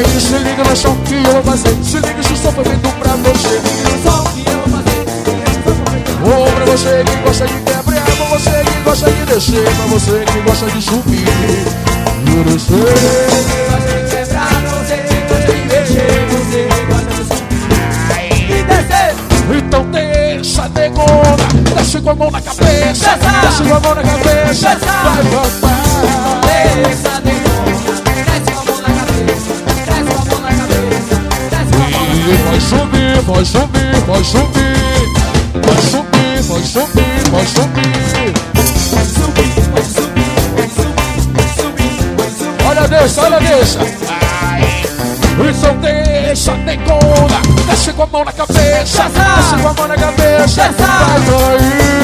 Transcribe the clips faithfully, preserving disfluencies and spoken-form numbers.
Aí se liga no som que eu vou fazer. Se liga esse som foi feito pra você. No som que eu vou fazer. Ou pra você que gosta de quebrar, pra você que gosta de descer, pra você que gosta de subir. Eu não sei. Gosta de quebrar, você que gosta de mexer, você que gosta de subir e descer. Então desça, negona, desce com a mão na cabeça, desce com a mão na cabeça, vai, vai, vai. Desça, negona, desce com a mão na cabeça, desce com a mão na cabeça, desce com a mão na cabeça. Vai subir, vai subir, vai subir, vai subir, vai subir, vai subir. Vai subir, vai subir, vai subir, vai subir, vai subir. Olha deixa, olha deixa. Então deixa, negona, desce com a mão na cabeça, desce com a mão na cabeça, vai, vai.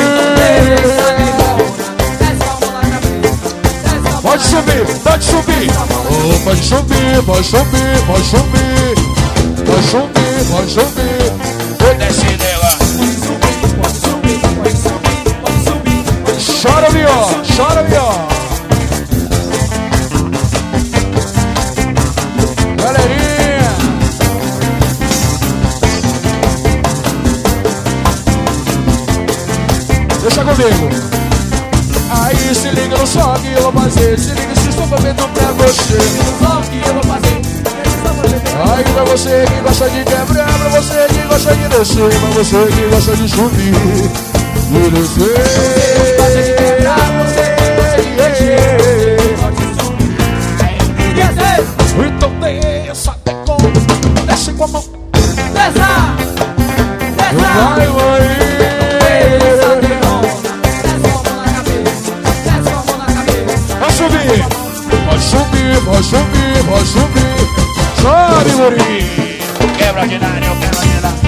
Pode subir, pode subir, oh, pode subir, pode subir, pode subir, pode subir, pode subir. Oi, desce nela. Pode subir, pode subir, pode subir, pode subir. Chora, Bió, chora, Bió. Galerinha, deixa comigo. Aí se liga no som que eu vou fazer. Se liga se estou fazendo pra você. No som que eu vou fazer. Aí pra você que gosta de quebrar, pra você que gosta de descer, pra você que gosta de subir e descer. Gosta de quebrar, você gosta de mexer, pode subir e descer. Então desça, decona, desce com a mão. Desça, desça. Vai, vai. Desça, negona, desce com a mão na cabeça, desce com a mão na cabeça. Vai subir, vai subir, vai subir, vai subir. Sobe, guri. Quebra de nada, quebra de nada.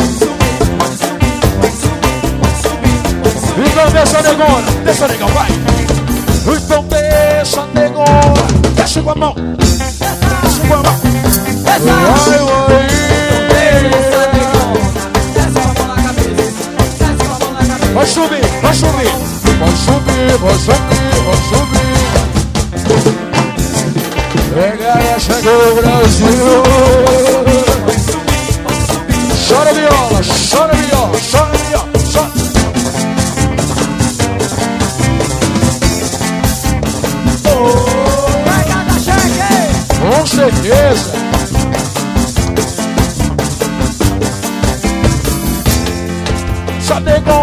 Então desça, negona, desça, negão, vai. Então desça, negona, desce com a mão, desce com a mão. Vai, vai. Vai subir, vai subir, vai subir, vai subir, vai subir. Pega e chegou o Brasil. Chora viola, chora viola, chora viola, chora. Vai cada cheque. Com certeza. Só negou